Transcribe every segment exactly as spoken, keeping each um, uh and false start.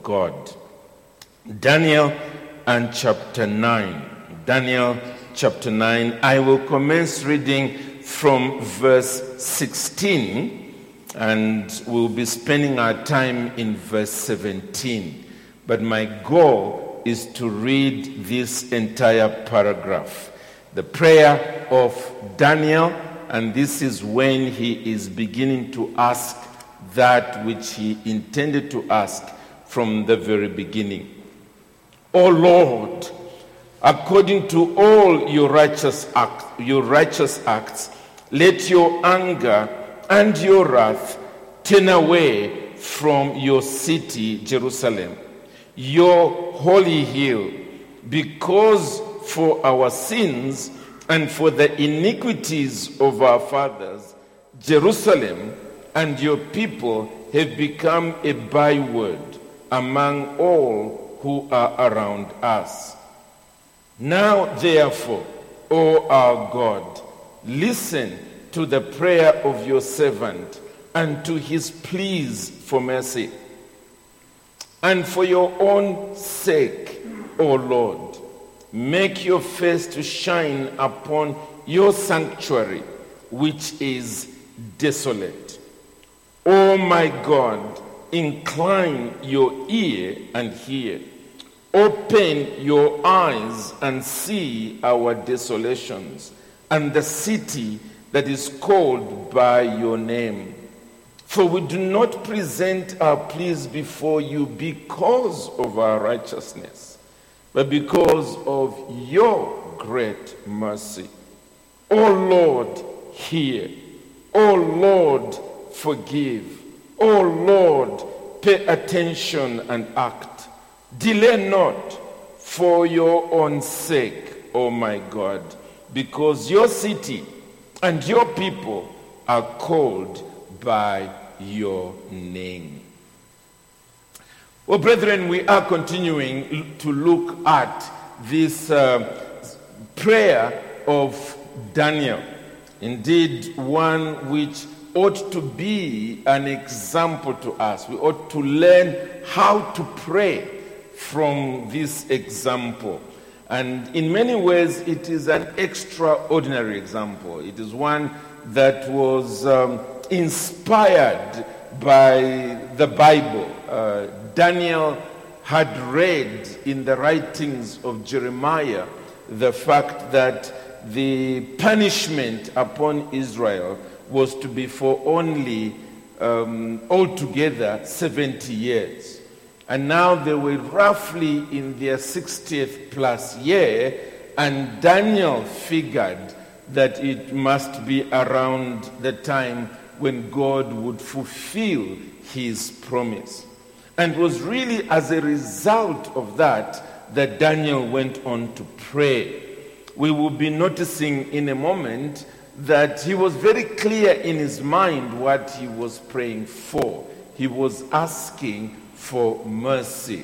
God. Daniel and chapter nine. Daniel chapter nine. I will commence reading from verse sixteen, and we'll be spending our time in verse seventeen. But my goal is to read this entire paragraph. The prayer of Daniel, and this is when he is beginning to ask that which he intended to ask from the very beginning. O Lord, according to all your righteous acts, your righteous acts, let your anger and your wrath turn away from your city, Jerusalem, your holy hill, because for our sins and for the iniquities of our fathers, Jerusalem and your people have become a byword among all who are around us. Now, therefore, O our God, listen to the prayer of your servant and to his pleas for mercy. And for your own sake, O Lord, make your face to shine upon your sanctuary, which is desolate. O my God, incline your ear and hear. Open your eyes and see our desolations and the city that is called by your name. For we do not present our pleas before you because of our righteousness, but because of your great mercy. O Lord, hear. O Lord, forgive. O Lord, pay attention and act. Delay not for your own sake, O my God, because your city and your people are called by your name. Well, brethren, we are continuing to look at this uh, prayer of Daniel. Indeed, one which ought to be an example to us. We ought to learn how to pray from this example. And in many ways, it is an extraordinary example. It is one that was um, inspired by the Bible. Uh, Daniel had read in the writings of Jeremiah the fact that the punishment upon Israel was to be for only um, altogether seventy years. And now they were roughly in their sixtieth plus year, and Daniel figured that it must be around the time when God would fulfill his promise. And it was really as a result of that that Daniel went on to pray. We will be noticing in a moment that he was very clear in his mind what he was praying for. He was asking for mercy.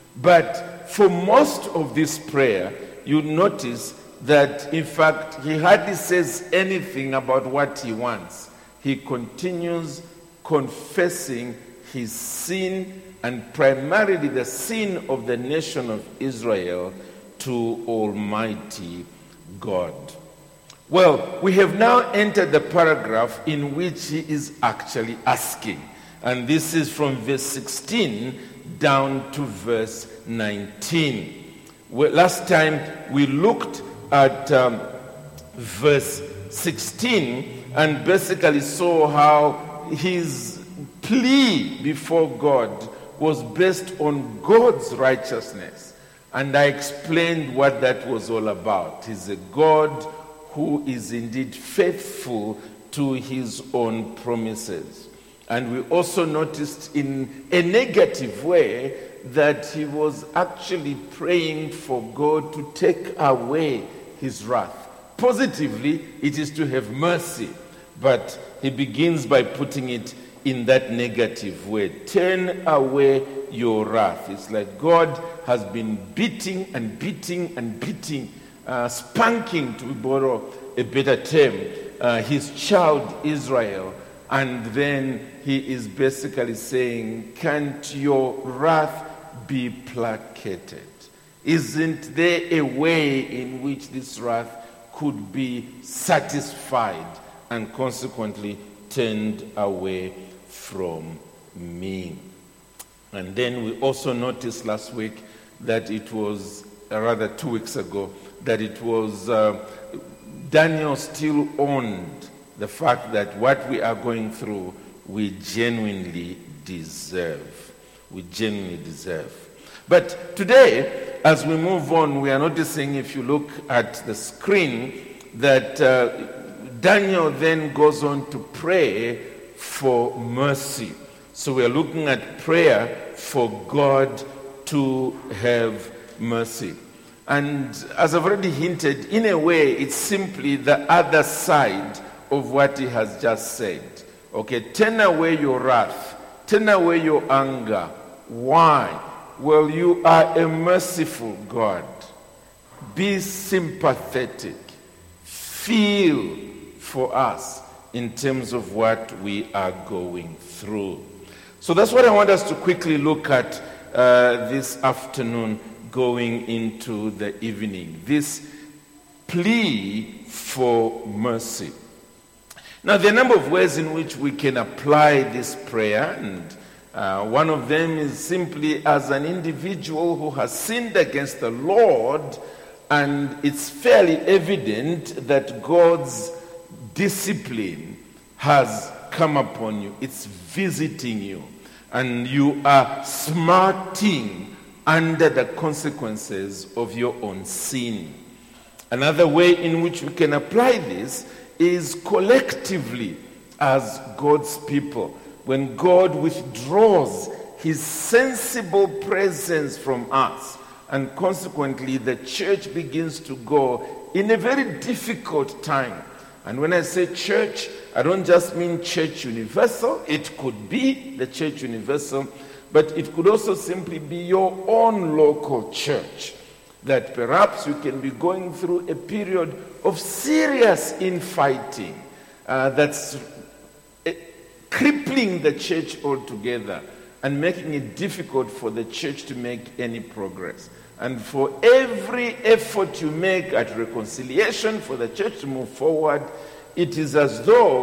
But for most of this prayer, you notice that, in fact, he hardly says anything about what he wants. He continues confessing his sin, and primarily the sin of the nation of Israel, to Almighty God. Well, we have now entered the paragraph in which he is actually asking. And this is from verse sixteen down to verse nineteen. Well, last time we looked at um, verse sixteen and basically saw how his plea before God was based on God's righteousness. And I explained what that was all about. He's a God who is indeed faithful to his own promises. And we also noticed in a negative way that he was actually praying for God to take away his wrath. Positively, it is to have mercy. But he begins by putting it in that negative way. Turn away your wrath. It's like God has been beating and beating and beating, uh, spanking, to borrow a better term, uh, his child Israel. And then he is basically saying, can't your wrath be placated? Isn't there a way in which this wrath could be satisfied and consequently turned away from me? And then we also noticed last week that it was, uh, rather two weeks ago, that it was uh, Daniel still owned the fact that what we are going through, we genuinely deserve. We genuinely deserve. But today, as we move on, we are noticing, if you look at the screen, that uh, Daniel then goes on to pray for mercy. So we are looking at prayer for God to have mercy. And as I've already hinted, in a way, it's simply the other side of what he has just said. Okay, turn away your wrath, turn away your anger. Why? Well, you are a merciful God. Be sympathetic. Feel for us in terms of what we are going through. So that's what I want us to quickly look at uh, this afternoon going into the evening. This plea for mercy. Now, there are a number of ways in which we can apply this prayer, and uh, one of them is simply as an individual who has sinned against the Lord, and it's fairly evident that God's discipline has come upon you. It's visiting you, and you are smarting under the consequences of your own sin. Another way in which we can apply this is collectively as God's people. When God withdraws his sensible presence from us, and consequently the church begins to go in a very difficult time. And when I say church, I don't just mean church universal. It could be the church universal, but it could also simply be your own local church. That perhaps you can be going through a period of serious infighting uh, that's uh, crippling the church altogether and making it difficult for the church to make any progress. And for every effort you make at reconciliation for the church to move forward, it is as though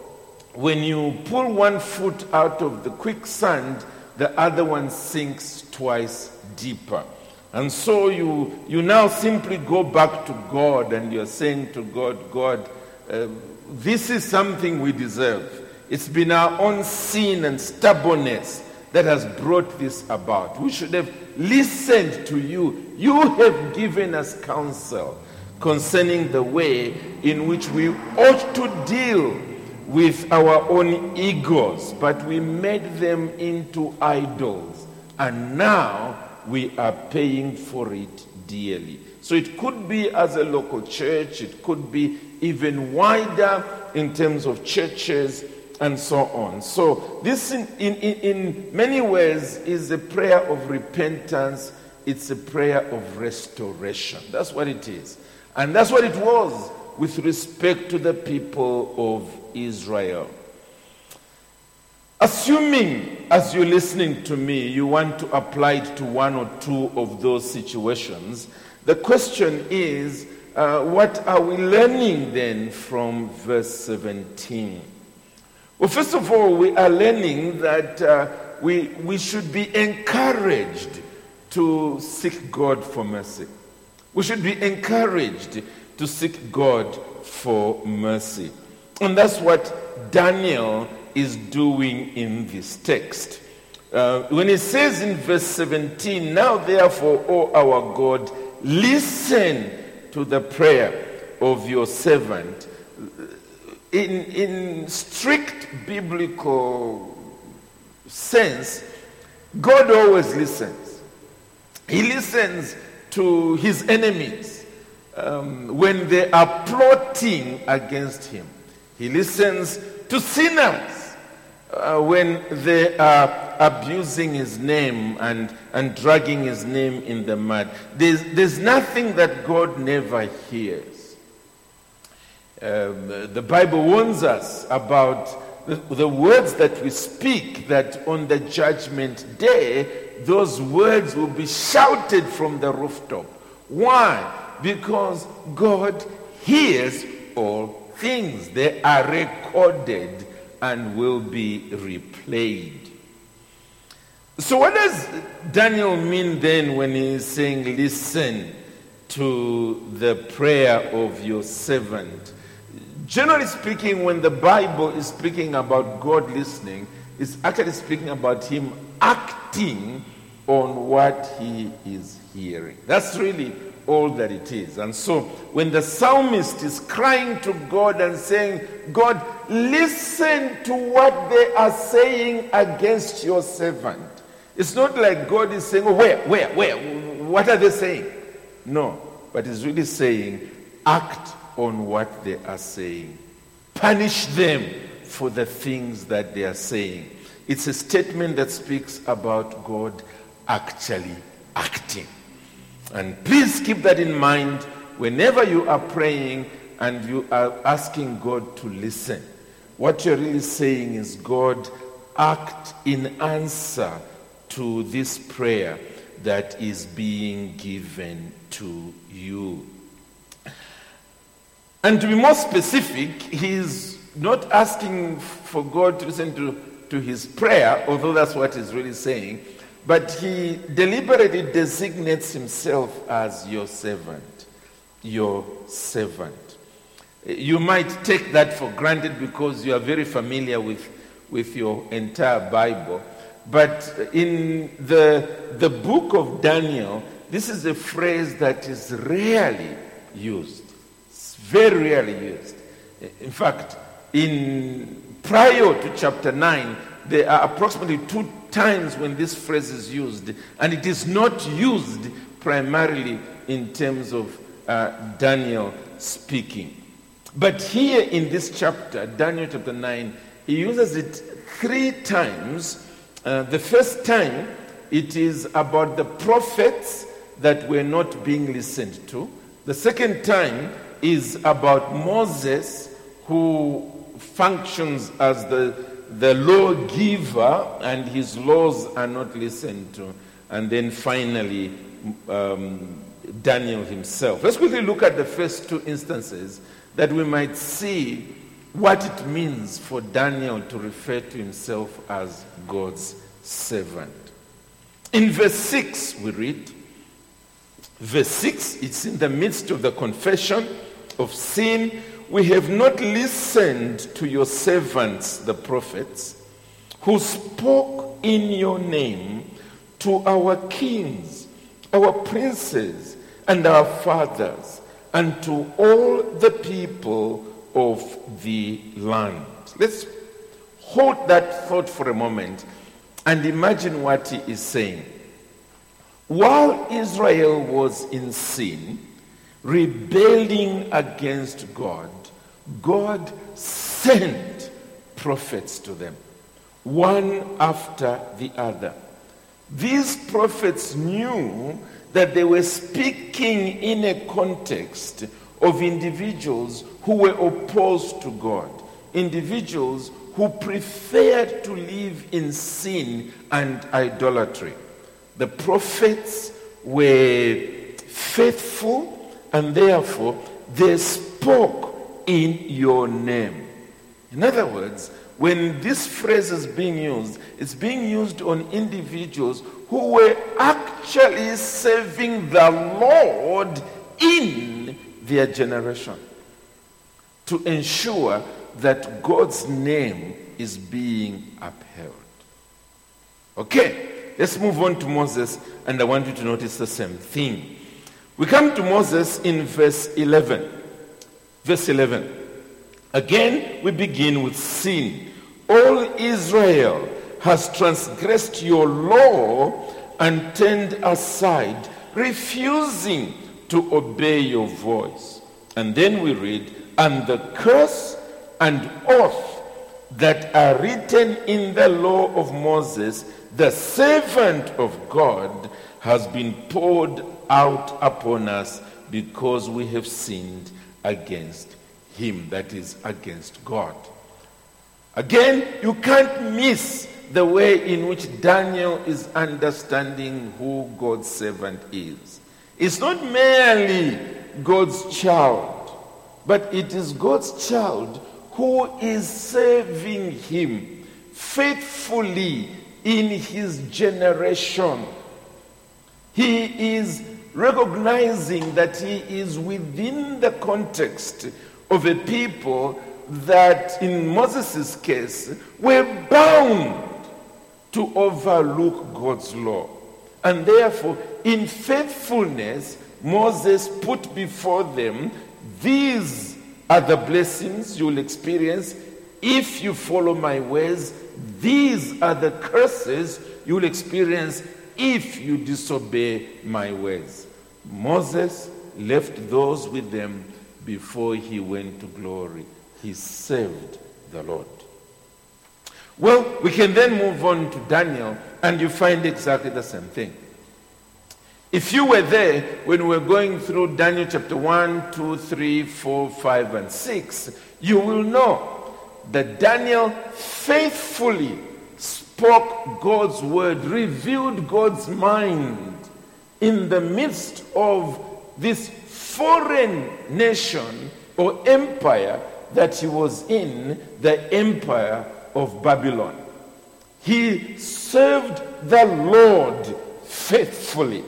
when you pull one foot out of the quicksand, the other one sinks twice deeper. And so you you now simply go back to God and you're saying to God, God, uh, this is something we deserve. It's been our own sin and stubbornness that has brought this about. We should have listened to you. You have given us counsel concerning the way in which we ought to deal with our own egos, but we made them into idols. And now we are paying for it dearly. So it could be as a local church, it could be even wider in terms of churches and so on. So this in, in, in many ways is a prayer of repentance. It's a prayer of restoration. That's what it is. And that's what it was with respect to the people of Israel. Assuming, as you're listening to me, you want to apply it to one or two of those situations, the question is, uh, what are we learning then from verse seventeen? Well, first of all, we are learning that uh, we, we should be encouraged to seek God for mercy. We should be encouraged to seek God for mercy. And that's what Daniel is doing in this text. Uh, when it says in verse seventeen, now therefore, O our God, listen to the prayer of your servant. In, in strict biblical sense, God always listens. He listens to his enemies um, when they are plotting against him. He listens to sinners uh, when they are abusing his name and, and dragging his name in the mud. There's, there's nothing that God never hears. Um, the Bible warns us about the, the words that we speak, that on the judgment day, those words will be shouted from the rooftop. Why? Because God hears all things. They are recorded and will be replayed. So what does Daniel mean then when he is saying, listen to the prayer of your servant? Generally speaking, when the Bible is speaking about God listening, it's actually speaking about him acting on what he is hearing. That's really all that it is. And so when the psalmist is crying to God and saying, God, listen to what they are saying against your servant. It's not like God is saying, oh, where, where, where? What are they saying? No, but he's really saying, act on what they are saying. Punish them for the things that they are saying. It's a statement that speaks about God actually acting. And please keep that in mind whenever you are praying and you are asking God to listen. What you're really saying is, God, act in answer to this prayer that is being given to you. And to be more specific, he's not asking for God to listen to, to his prayer, although that's what he's really saying, but he deliberately designates himself as your servant, your servant. You might take that for granted because you are very familiar with, with your entire Bible. But in the, the book of Daniel, this is a phrase that is rarely used. It's very rarely used. In fact, in prior to chapter nine, there are approximately two times when this phrase is used, and it is not used primarily in terms of uh, Daniel speaking. But here in this chapter, Daniel chapter nine, he uses it three times. Uh, the first time, it is about the prophets that were not being listened to. The second time is about Moses, who functions as the, the lawgiver, and his laws are not listened to. And then finally, um, Daniel himself. Let's quickly look at the first two instances that we might see what it means for Daniel to refer to himself as God's servant. In verse six, we read, verse six, it's in the midst of the confession of sin. We have not listened to your servants, the prophets, who spoke in your name to our kings, our princes, and our fathers, and to all the people of the land. Let's hold that thought for a moment and imagine what he is saying. While Israel was in sin, rebelling against God, God sent prophets to them, one after the other. These prophets knew that they were speaking in a context of individuals who were opposed to God, individuals who preferred to live in sin and idolatry. The prophets were faithful, and therefore they spoke in your name. In other words, when this phrase is being used, it's being used on individuals who were actually serving the Lord in their generation to ensure that God's name is being upheld. Okay, let's move on to Moses, and I want you to notice the same thing. We come to Moses in verse eleven. Verse eleven. Again, we begin with sin. All Israel has transgressed your law and turned aside, refusing to obey your voice. And then we read, and the curse and oath that are written in the law of Moses, the servant of God, has been poured out upon us because we have sinned against him, that is, against God. Again, you can't miss the way in which Daniel is understanding who God's servant is. It's not merely God's child, but it is God's child who is serving him faithfully in his generation. He is recognizing that he is within the context of a people that, in Moses' case, were bound to overlook God's law. And therefore, in faithfulness, Moses put before them, these are the blessings you will experience if you follow my ways. These are the curses you will experience if you disobey my ways. Moses left those with them before he went to glory. He served the Lord. Well, we can then move on to Daniel, and you find exactly the same thing. If you were there when we were going through Daniel chapter one, two, three, four, five, and six, you will know that Daniel faithfully spoke God's word, revealed God's mind in the midst of this foreign nation or empire that he was in, the empire of Babylon. He served the Lord faithfully.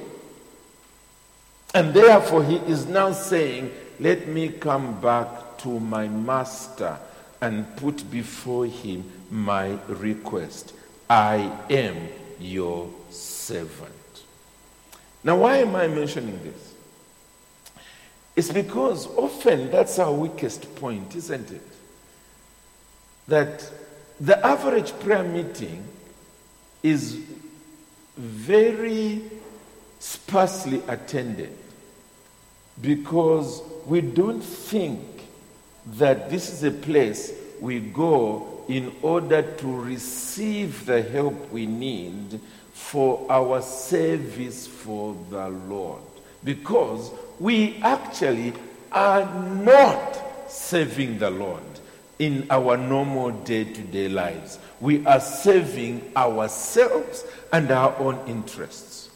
And therefore he is now saying, let me come back to my master and put before him my request. I am your servant. Now, why am I mentioning this? It's because often that's our weakest point, isn't it? That the average prayer meeting is very sparsely attended because we don't think that this is a place we go in order to receive the help we need for our service for the Lord. Because we actually are not serving the Lord in our normal day-to-day lives. We are serving ourselves and our own interests.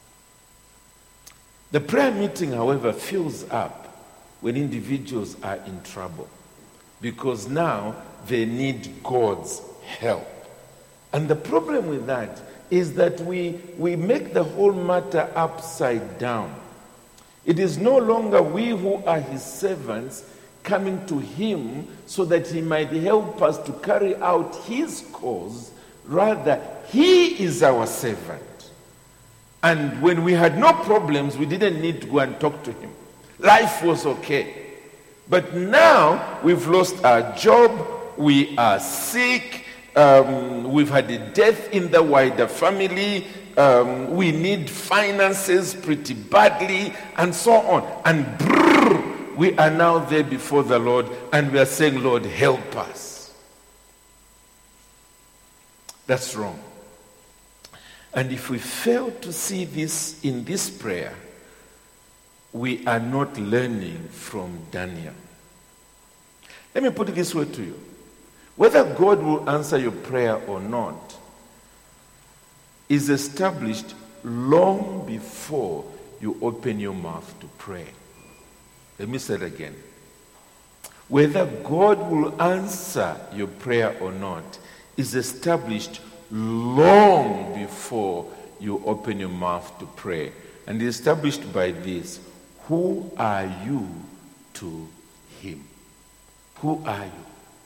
The prayer meeting, however, fills up when individuals are in trouble, because now they need God's help. And the problem with that is that we, we make the whole matter upside down. It is no longer we who are his servants coming to him so that he might help us to carry out his cause. Rather, he is our servant. And when we had no problems, we didn't need to go and talk to him. Life was okay. But now we've lost our job, we are sick, um, we've had a death in the wider family, um, we need finances pretty badly, and so on. And brrr, we are now there before the Lord, and we are saying, Lord, help us. That's wrong. And if we fail to see this in this prayer, we are not learning from Daniel. Let me put it this way to you. Whether God will answer your prayer or not is established long before you open your mouth to pray. Let me say it again. Whether God will answer your prayer or not is established long before you open your mouth to pray. And is established by this. Who are you to him? Who are you?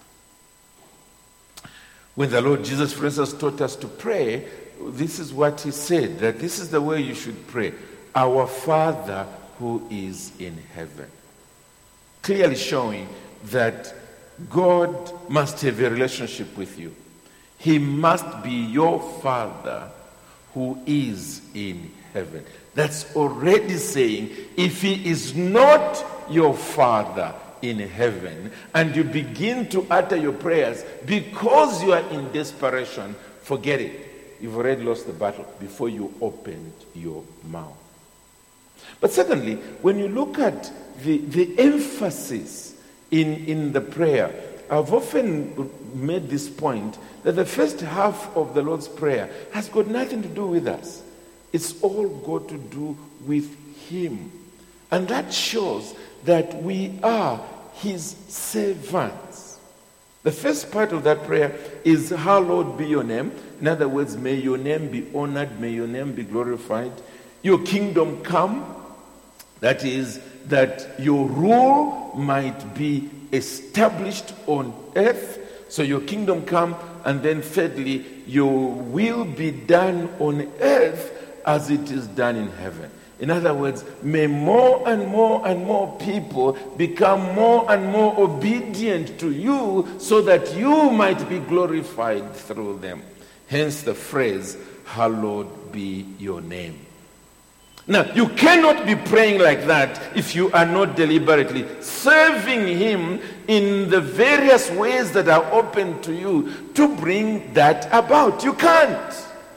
When the Lord Jesus, for instance, taught us to pray, this is what he said, that this is the way you should pray. Our Father who is in heaven. Clearly showing that God must have a relationship with you. He must be your Father who is in heaven. That's already saying, if he is not your Father in heaven, and you begin to utter your prayers because you are in desperation, forget it. You've already lost the battle before you opened your mouth. But secondly, when you look at the, the emphasis in, in the prayer, I've often made this point that the first half of the Lord's Prayer has got nothing to do with us. It's all got to do with Him. And that shows that we are His servants. The first part of that prayer is, hallowed be your name. In other words, may your name be honored, may your name be glorified. Your kingdom come. That is, that your rule might be established on earth. So your kingdom come, and then thirdly, your will be done on earth as it is done in heaven. In other words, may more and more and more people become more and more obedient to you so that you might be glorified through them. Hence the phrase, hallowed be your name. Now, you cannot be praying like that if you are not deliberately serving Him in the various ways that are open to you to bring that about. You can't.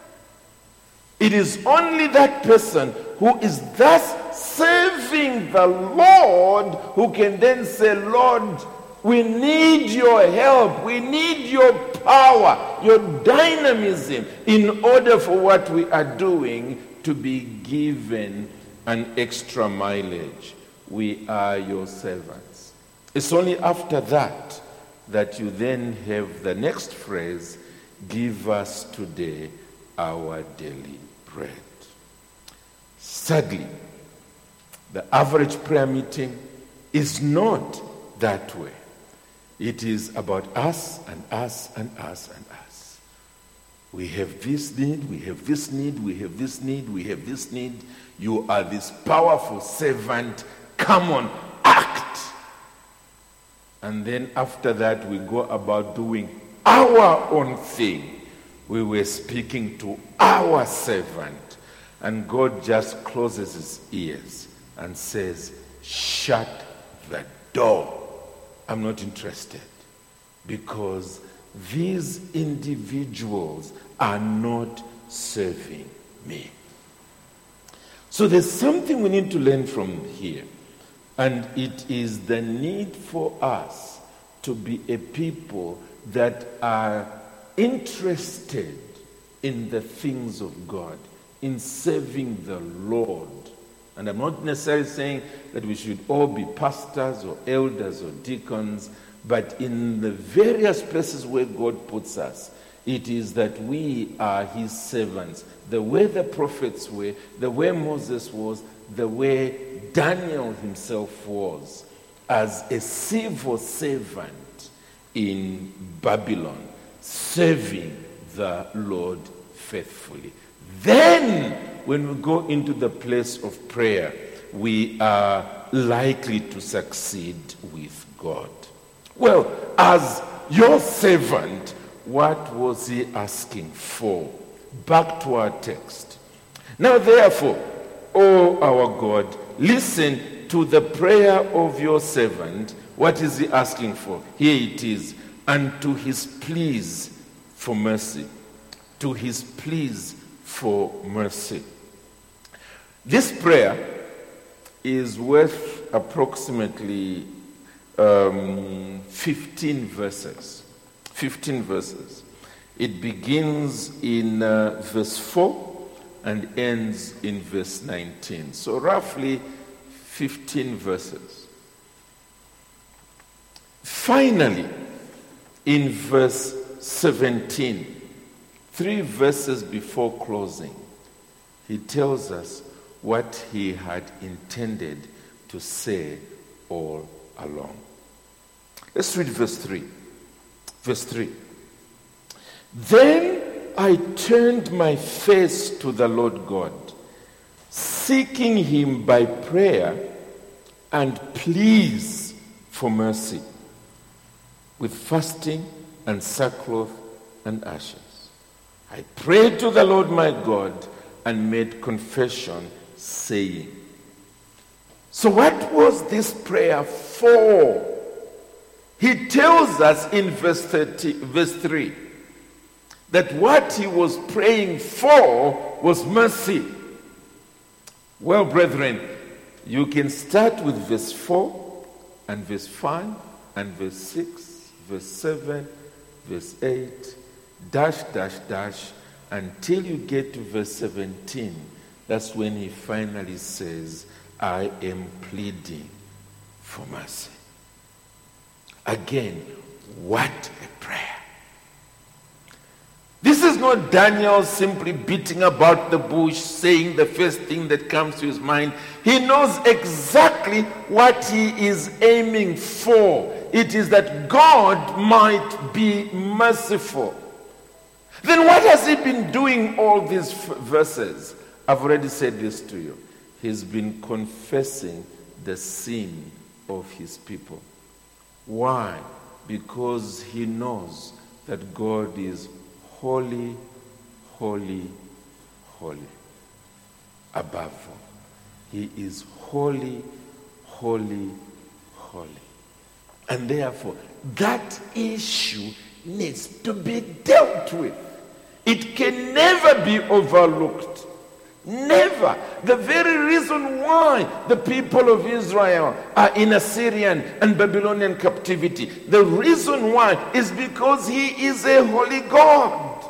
It is only that person who is thus serving the Lord who can then say, Lord, we need your help. We need your power, your dynamism in order for what we are doing to be given an extra mileage. We are your servants. It's only after that that you then have the next phrase, give us today our daily bread. Sadly, the average prayer meeting is not that way. It is about us and us and us and us. We have this need, we have this need, we have this need, we have this need. You are this powerful servant. Come on, act. And then after that, we go about doing our own thing. We were speaking to our servant. And God just closes his ears and says, shut the door. I'm not interested. Because these individuals are not serving me. So there's something we need to learn from here. And it is the need for us to be a people that are interested in the things of God, in serving the Lord. And I'm not necessarily saying that we should all be pastors or elders or deacons, but in the various places where God puts us, it is that we are his servants. The way the prophets were, the way Moses was, the way Daniel himself was, as a civil servant in Babylon, serving the Lord faithfully. Then, when we go into the place of prayer, we are likely to succeed with God. Well, as your servant, what was he asking for? Back to our text. Now, therefore, O our God, listen to the prayer of your servant. What is he asking for? Here it is. And to his pleas for mercy. To his pleas for mercy. This prayer is worth approximately um, fifteen verses. fifteen verses. It begins in uh, verse four and ends in verse nineteen. So roughly fifteen verses. Finally, in verse seventeen, three verses before closing, he tells us what he had intended to say all along. Let's read verse three. Verse three. Then I turned my face to the Lord God, seeking him by prayer and pleas for mercy, with fasting and sackcloth and ashes. I prayed to the Lord my God and made confession, saying. So what was this prayer for? He tells us in verse thirty, verse three, that what he was praying for was mercy. Well, brethren, you can start with verse four and verse five and verse six, verse seven, verse eight, dash, dash, dash, until you get to verse seventeen. That's when he finally says, I am pleading for mercy. Again, what a prayer. This is not Daniel simply beating about the bush, saying the first thing that comes to his mind. He knows exactly what he is aiming for. It is that God might be merciful. Then what has he been doing all these f- verses? I've already said this to you. He's been confessing the sin of his people. Why? Because he knows that God is holy, holy, holy. Above all, he is holy, holy, holy. And therefore, that issue needs to be dealt with. It can never be overlooked. Never. The very reason why the people of Israel are in Assyrian and Babylonian captivity, the reason why is because he is a holy God.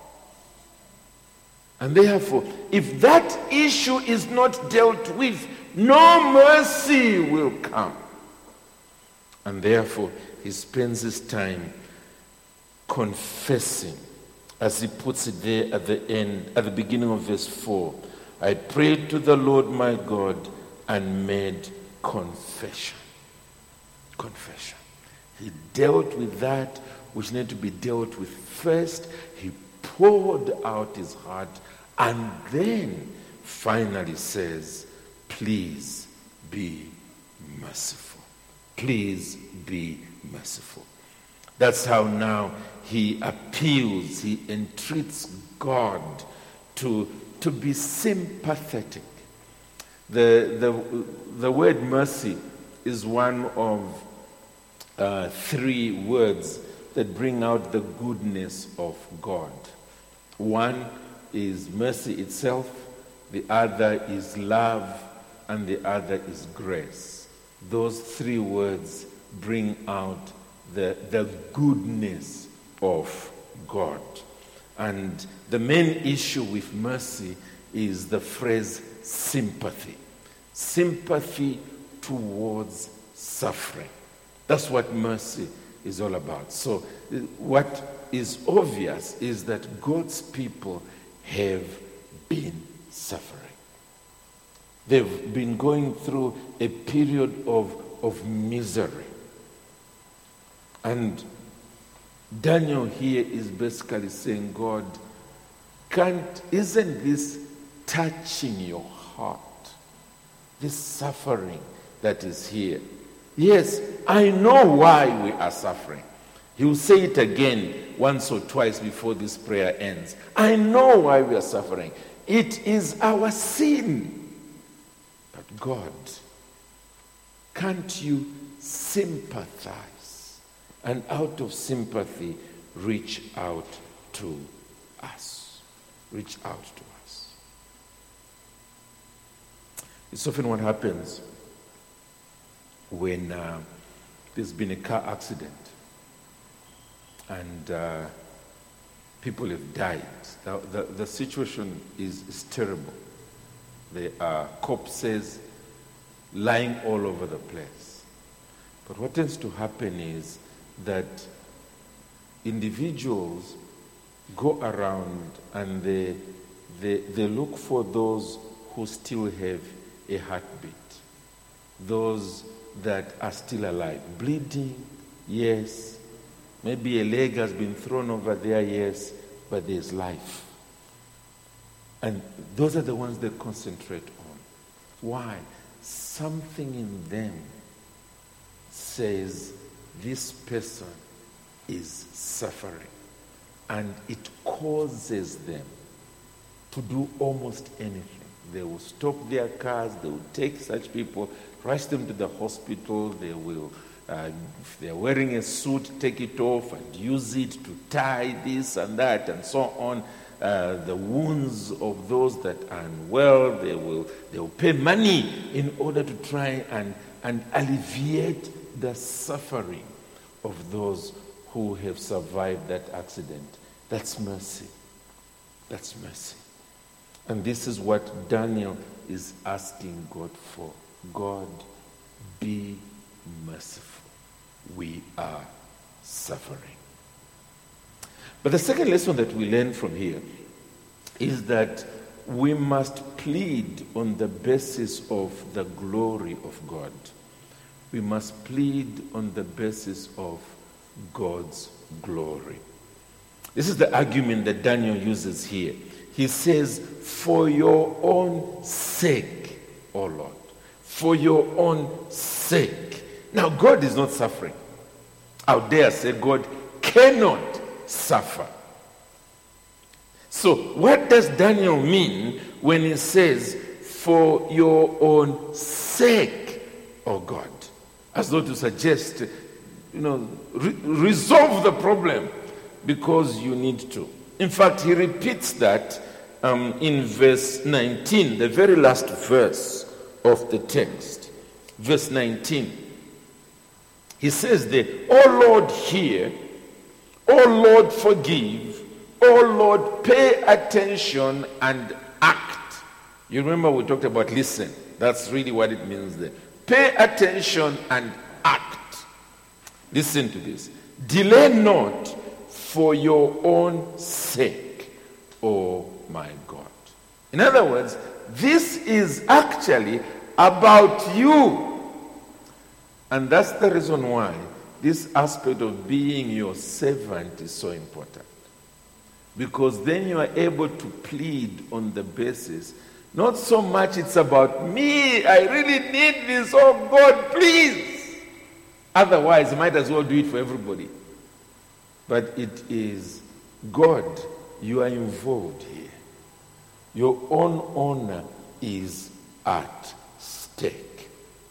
And therefore, if that issue is not dealt with, no mercy will come. And therefore, he spends his time confessing, as he puts it there at the end, at the beginning of verse four. I prayed to the Lord my God and made confession. Confession. He dealt with that which needed to be dealt with first. He poured out his heart and then finally says, please be merciful. Please be merciful. That's how now he appeals, he entreats God to, to be sympathetic. The, the, the word mercy is one of uh, three words that bring out the goodness of God. One is mercy itself, the other is love, and the other is grace. Those three words bring out the, the goodness of God. And the main issue with mercy is the phrase sympathy. Sympathy towards suffering. That's what mercy is all about. So what is obvious is that God's people have been suffering. They've been going through a period of, of misery. And Daniel here is basically saying, God, can't, isn't this touching your heart? This suffering that is here. Yes, I know why we are suffering. He will say it again once or twice before this prayer ends. I know why we are suffering. It is our sin. But God, can't you sympathize? And out of sympathy, reach out to us. Reach out to us. It's often what happens when uh, there's been a car accident and uh, people have died. The, the, the situation is, is terrible. There are corpses lying all over the place. But what tends to happen is that individuals go around and they, they, they look for those who still have a heartbeat, those that are still alive. Bleeding, yes. Maybe a leg has been thrown over there, yes, but there's life. And those are the ones they concentrate on. Why? Something in them says this person is suffering, and it causes them to do almost anything. They will stop their cars, they will take such people, rush them to the hospital, they will, uh, if they're wearing a suit, take it off and use it to tie this and that and so on. Uh, the wounds of those that are unwell, they will, they will pay money in order to try and, and alleviate the suffering of those who have survived that accident. That's mercy. That's mercy. And this is what Daniel is asking God for. God, be merciful. We are suffering. But the second lesson that we learn from here is that we must plead on the basis of the glory of God. We must plead on the basis of God's glory. This is the argument that Daniel uses here. He says, for your own sake, O Lord, for your own sake. Now, God is not suffering. I dare say God cannot suffer. So, what does Daniel mean when he says, for your own sake, O God? As though to suggest, you know, re- resolve the problem because you need to. In fact, he repeats that um, in verse nineteen, the very last verse of the text. Verse nineteen. He says there, O Lord, hear. O Lord, forgive. O Lord, pay attention and act. You remember we talked about listen. That's really what it means there. Pay attention and act. Listen to this. Delay not for your own sake, O my God. In other words, this is actually about you. And that's the reason why this aspect of being your servant is so important. Because then you are able to plead on the basis, not so much it's about me, I really need this, oh God, please. Otherwise, you might as well do it for everybody. But it is God, you are involved here. Your own honor is at stake.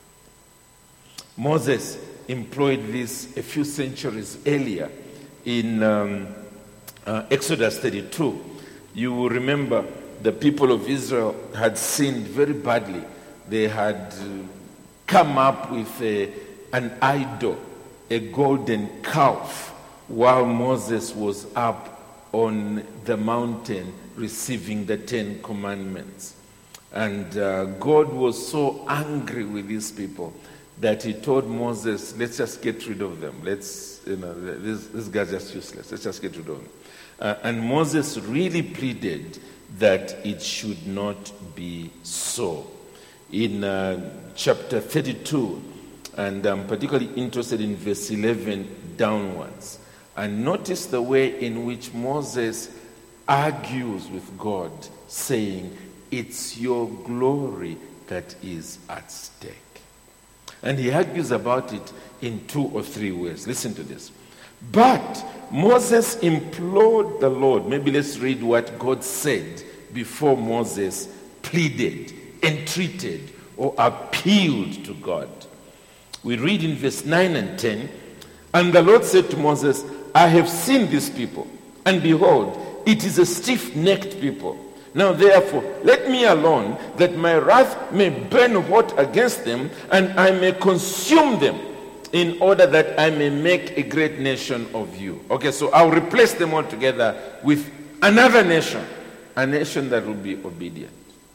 Moses employed this a few centuries earlier in um, uh, Exodus thirty-two. You will remember the people of Israel had sinned very badly. They had uh, come up with a, an idol, a golden calf, while Moses was up on the mountain receiving the Ten Commandments. And uh, God was so angry with these people that he told Moses, let's just get rid of them. Let's, you know, this, this guy's just useless. Let's just get rid of him. Uh, and Moses really pleaded that it should not be so. In uh, chapter thirty-two, and I'm particularly interested in verse eleven downwards, and notice the way in which Moses argues with God, saying, it's your glory that is at stake. And he argues about it in two or three ways. Listen to this. But Moses implored the Lord. Maybe let's read what God said before Moses pleaded, entreated, or appealed to God. We read in verse nine and ten, and the Lord said to Moses, I have seen these people, and behold, it is a stiff-necked people. Now therefore, let me alone, that my wrath may burn hot against them, and I may consume them, in order that I may make a great nation of you. Okay, so I'll replace them all together with another nation, a nation that will be obedient.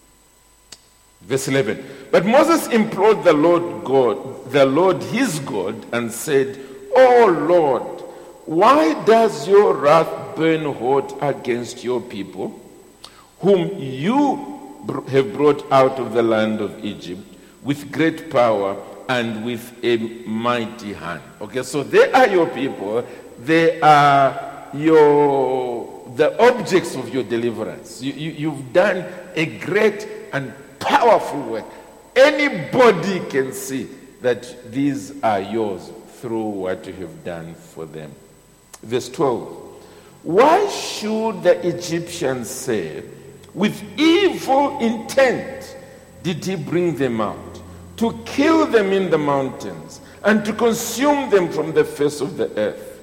Verse eleven. But Moses implored the Lord God, the Lord his God, and said, O Lord, why does your wrath burn hot against your people, whom you have brought out of the land of Egypt with great power and with a mighty hand? Okay, so they are your people. They are your the objects of your deliverance. You, you, you've done a great and powerful work. Anybody can see that these are yours through what you have done for them. Verse twelve. Why should the Egyptians say, with evil intent did he bring them out, to kill them in the mountains, and to consume them from the face of the earth?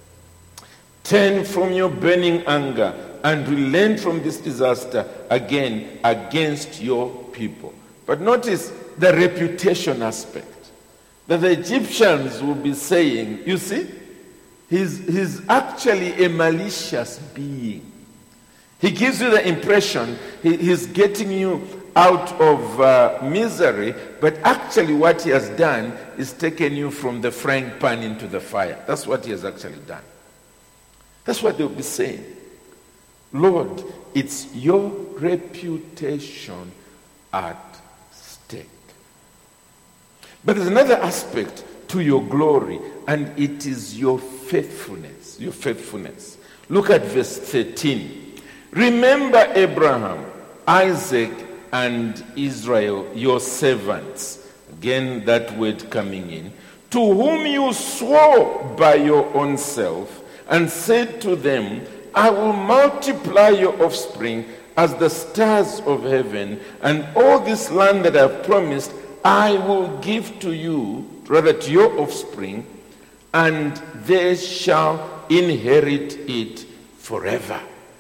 Turn from your burning anger, and relent from this disaster again against your people. But notice the reputation aspect. That the Egyptians will be saying, you see, He's, he's actually a malicious being. He gives you the impression he, he's getting you out of uh, misery, but actually what he has done is taken you from the frying pan into the fire. That's what he has actually done. That's what they'll be saying. Lord, it's your reputation at stake. But there's another aspect to your glory, and it is your faithfulness. Your faithfulness. Look at verse thirteen. Remember Abraham, Isaac, and Israel, your servants. Again, that word coming in. To whom you swore by your own self, and said to them, I will multiply your offspring as the stars of heaven, and all this land that I have promised, I will give to you, rather to your offspring, and they shall inherit it forever.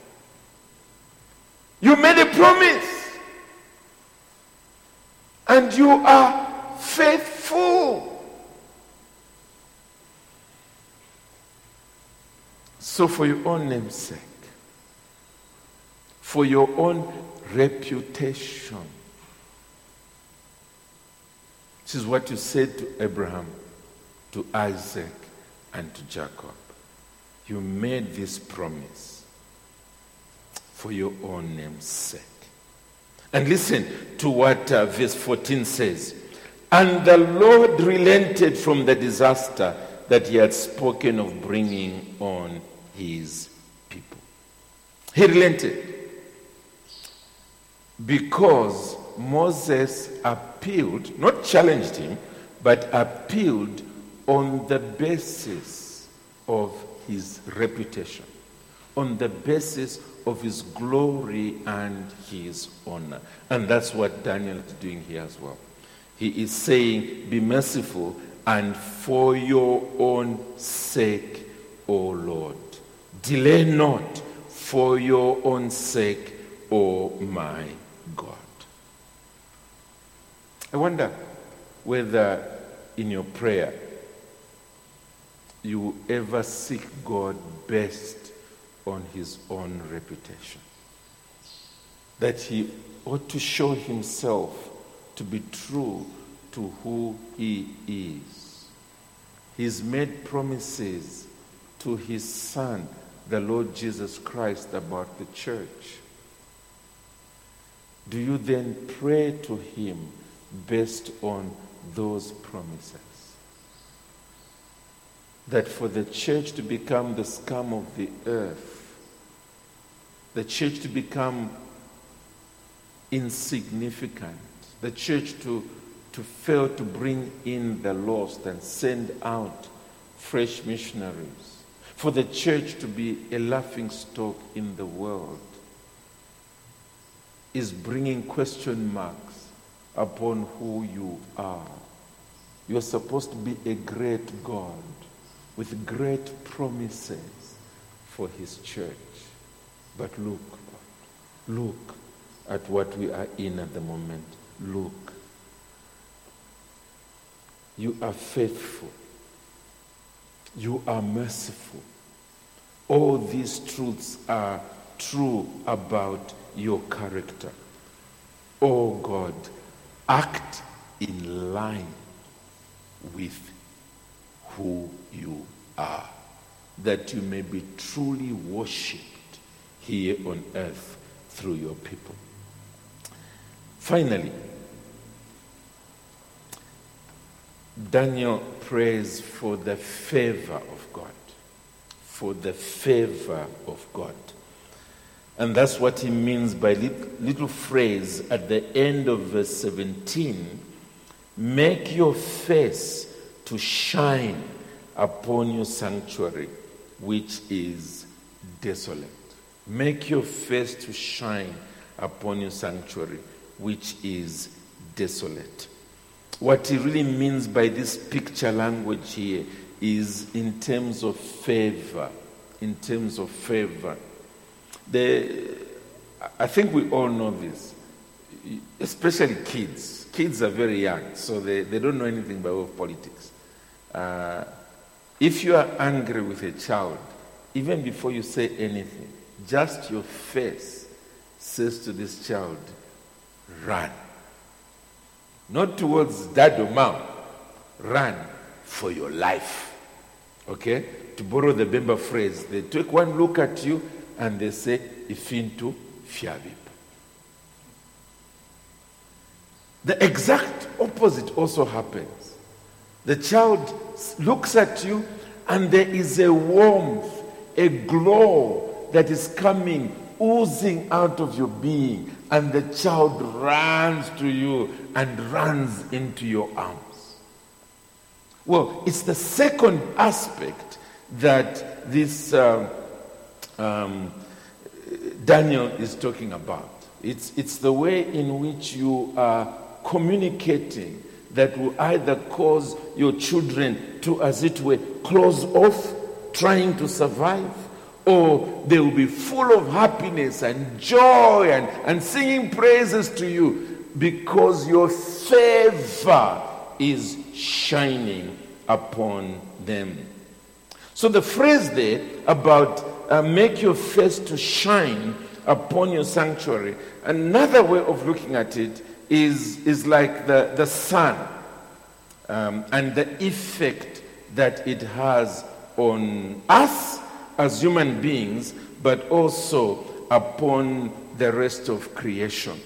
You made a promise, and you are faithful. So for your own name's sake, for your own reputation, this is what you said to Abraham, to Isaac, and to Jacob. You made this promise for your own name's sake. And listen to what uh, verse fourteen says. And the Lord relented from the disaster that he had spoken of bringing on his people. He relented because Moses appealed, not challenged him, but appealed on the basis of his reputation, on the basis of his glory and his honor. And that's what Daniel is doing here as well. He is saying, be merciful, and for your own sake, O Lord. Delay not, for your own sake, O my God. I wonder whether in your prayer you ever seek God based on his own reputation. That he ought to show himself to be true to who he is. He's made promises to his Son, the Lord Jesus Christ, about the church. Do you then pray to him based on those promises? That for the church to become the scum of the earth, the church to become insignificant, the church to, to fail to bring in the lost and send out fresh missionaries, for the church to be a laughing stock in the world, is bringing question marks upon who you are. You're supposed to be a great God with great promises for his church. But look, look at what we are in at the moment. Look. You are faithful. You are merciful. All these truths are true about your character. Oh God, act in line with who you are, that you may be truly worshipped here on earth through your people. Finally, Daniel prays for the favor of God. For the favor of God. And that's what he means by little, little phrase at the end of verse seventeen. Make your face to shine upon your sanctuary, which is desolate. Make your face to shine upon your sanctuary, which is desolate. What he really means by this picture language here is in terms of favor. In terms of favor. The, I think we all know this, especially kids. Kids are very young, so they, they don't know anything about politics. Uh, If you are angry with a child, even before you say anything, just your face says to this child, run. Not towards dad or mom. Run for your life. Okay? To borrow the Bemba phrase, they take one look at you and they say, Ifintu fiabip. The exact opposite also happens. The child looks at you and there is a warmth, a glow that is coming, oozing out of your being, and the child runs to you and runs into your arms. Well, it's the second aspect that this um, um, Daniel is talking about. It's, it's the way in which you are communicating that will either cause your children to, as it were, close off, trying to survive, or they will be full of happiness and joy and, and singing praises to you because your favor is shining upon them. So the phrase there about uh, make your face to shine upon your sanctuary, another way of looking at it is, is like the, the sun um, and the effect that it has on us as human beings, but also upon the rest of creation.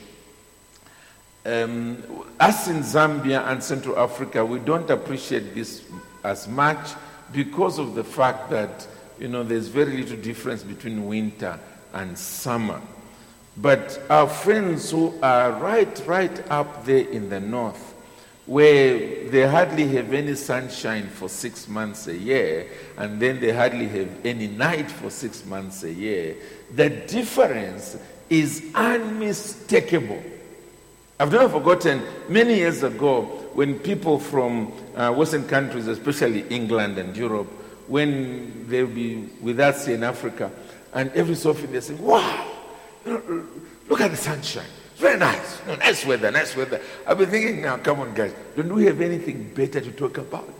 Um, us in Zambia and Central Africa, we don't appreciate this as much because of the fact that, you know, there's very little difference between winter and summer. But our friends who are right, right up there in the north, where they hardly have any sunshine for six months a year, and then they hardly have any night for six months a year, the difference is unmistakable. I've never forgotten many years ago when people from uh, Western countries, especially England and Europe, when they'll be with us here in Africa, and every so often they say, wow, look at the sunshine. It's very nice. No, nice weather, nice weather. I've been thinking, now, come on, guys, don't we have anything better to talk about?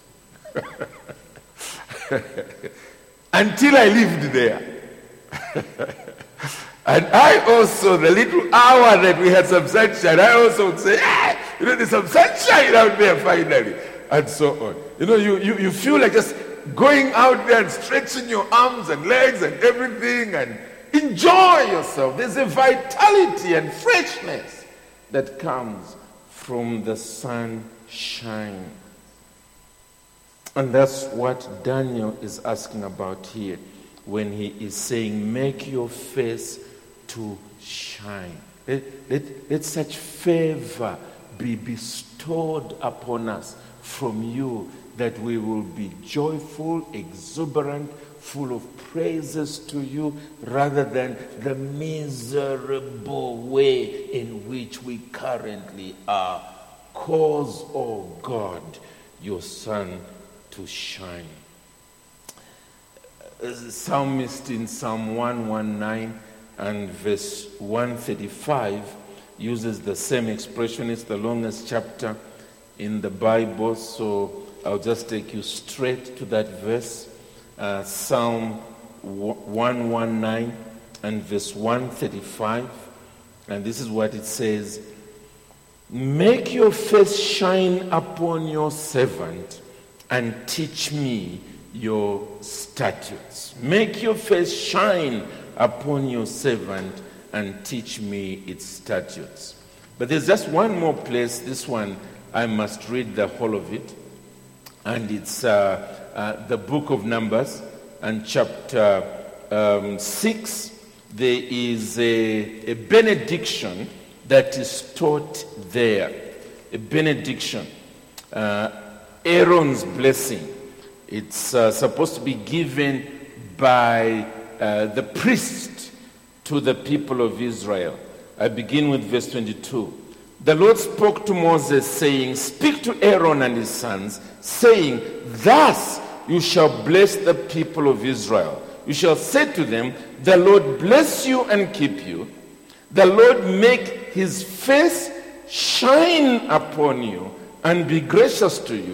Until I lived there. And I also, the little hour that we had some sunshine, I also would say, ah, you know, there's some sunshine out there finally. And so on. You know, you, you, you feel like just going out there and stretching your arms and legs and everything and enjoy yourself. There's a vitality and freshness that comes from the sunshine. And that's what Daniel is asking about here when he is saying, make your face to shine. Let, let, let such favor be bestowed upon us from you that we will be joyful, exuberant, full of praises to you, rather than the miserable way in which we currently are. Cause, O God, your sun to shine. The psalmist in Psalm one nineteen and verse one thirty-five uses the same expression. It's the longest chapter in the Bible, so I'll just take you straight to that verse. Uh, Psalm one nineteen and verse one thirty-five, and this is what it says: make your face shine upon your servant and teach me your statutes. Make your face shine upon your servant and teach me its statutes. But there's just one more place, this one I must read the whole of it, and it's uh, uh, the book of Numbers, and chapter um, six. There is a, a benediction that is taught there, a benediction, uh, Aaron's blessing. It's uh, supposed to be given by uh, the priest to the people of Israel. I begin with verse twenty-two. The Lord spoke to Moses, saying, speak to Aaron and his sons, saying, thus you shall bless the people of Israel. You shall say to them, the Lord bless you and keep you. The Lord make his face shine upon you and be gracious to you.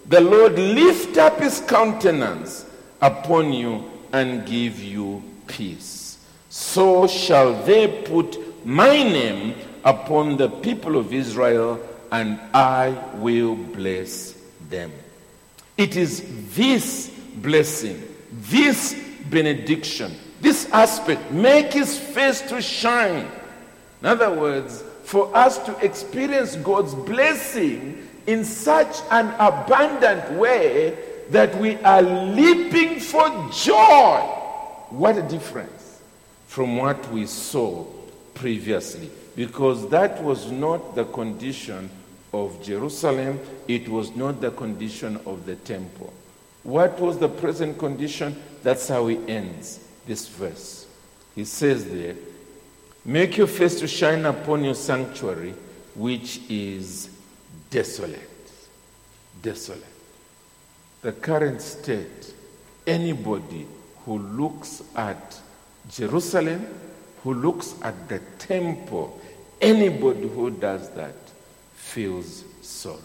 the Lord lift up his countenance upon you and give you peace. So shall they put my name upon the people of Israel, and I will bless them. It is this blessing, this benediction, this aspect, make his face to shine. In other words, for us to experience God's blessing in such an abundant way that we are leaping for joy. What a difference from what we saw previously. Because that was not the condition of Jerusalem. It was not the condition of the temple. What was the present condition? That's how he ends this verse. He says there, make your face to shine upon your sanctuary, which is desolate. Desolate. The current state, anybody who looks at Jerusalem, who looks at the temple, anybody who does that feels sorry.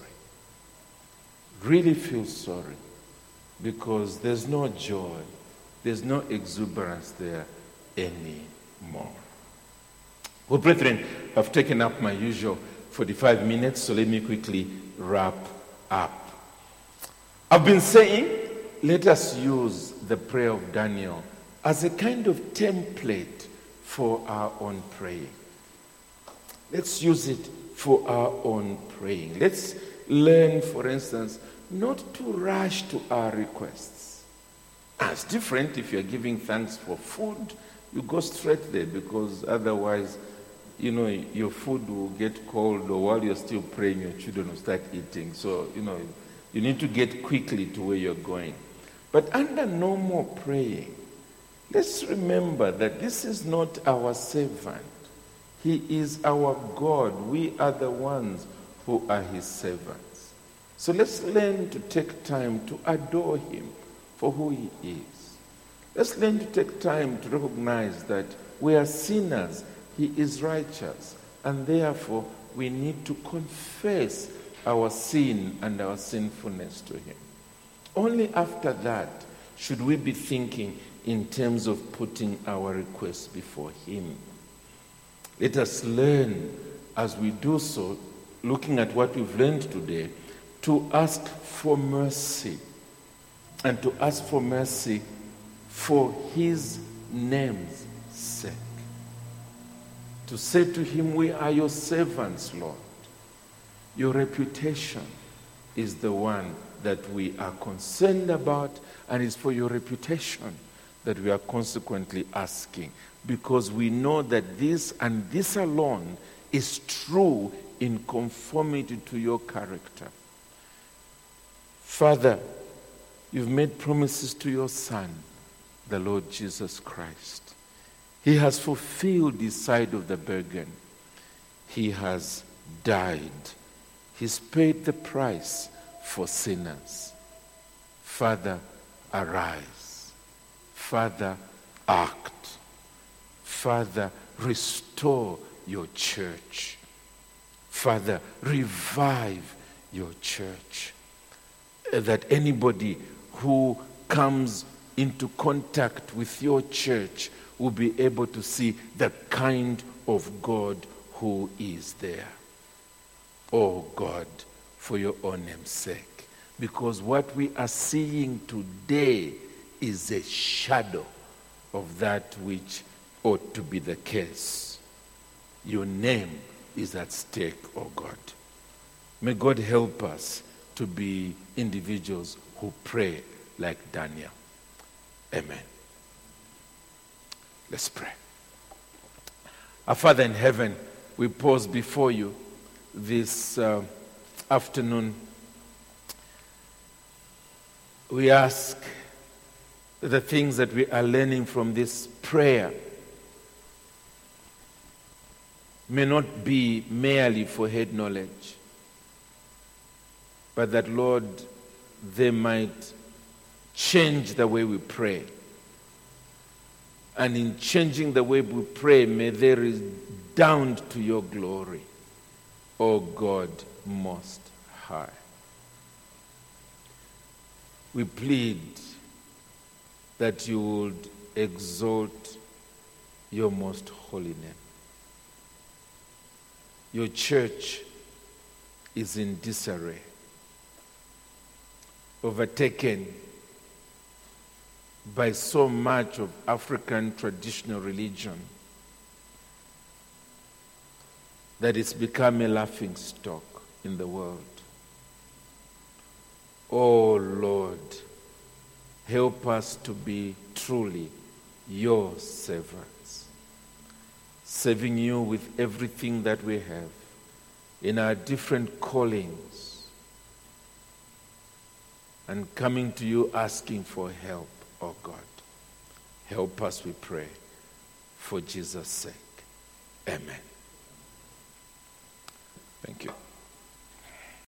Really feels sorry. Because there's no joy, there's no exuberance there anymore. Well, brethren, I've taken up my usual forty-five minutes, so let me quickly wrap up. I've been saying, let us use the prayer of Daniel as a kind of template for our own praying. Let's use it for our own praying. Let's learn, for instance, not to rush to our requests. It's different if you're giving thanks for food. You go straight there, because otherwise, you know, your food will get cold, or while you're still praying, your children will start eating. So, you know, you need to get quickly to where you're going. But under normal praying, let's remember that this is not our servant. He is our God. We are the ones who are his servants. So let's learn to take time to adore him for who he is. Let's learn to take time to recognize that we are sinners. He is righteous. And therefore, we need to confess our sin and our sinfulness to him. Only after that should we be thinking in terms of putting our requests before him. Let us learn, as we do so, looking at what we've learned today, to ask for mercy, and to ask for mercy for his name's sake. To say to him, we are your servants, Lord. Your reputation is the one that we are concerned about, and it's for your reputation that we are consequently asking, because we know that this and this alone is true in conformity to your character. Father, you've made promises to your Son, the Lord Jesus Christ. He has fulfilled his side of the bargain. He has died. He's paid the price for sinners. Father, arise. Father, act. Father, restore your church. Father, revive your church. That anybody who comes into contact with your church will be able to see the kind of God who is there. Oh God, for your own name's sake. Because what we are seeing today is a shadow of that which ought to be the case. Your name is at stake, oh God. May God help us to be individuals who pray like Daniel. Amen. Let's pray. Our Father in heaven, we pause before you this uh, afternoon. We ask that the things that we are learning from this prayer may not be merely for head knowledge, but that, Lord, they might change the way we pray. And in changing the way we pray, may they redound to your glory, O God Most High. we plead that you would exalt your most holy name. Your church is in disarray, overtaken by so much of African traditional religion that it's become a laughing stock in the world. Oh Lord, help us to be truly your servants, serving you with everything that we have in our different callings, and coming to you asking for help, oh God. Help us, we pray, for Jesus' sake. Amen. Thank you.